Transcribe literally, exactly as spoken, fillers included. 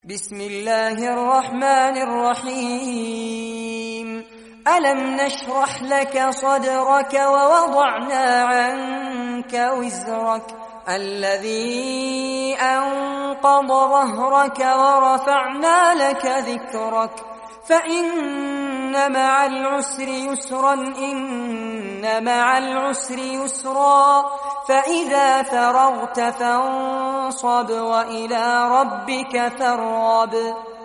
بسم الله الرحمن الرحيم ألم نشرح لك صدرك ووضعنا عنك وزرك الذي أنقض ظهرك ورفعنا لك ذكرك فإن مع العسر يسرا إن مع العسر يسرا فإذا فرغت فانصب وإلى ربك فارغب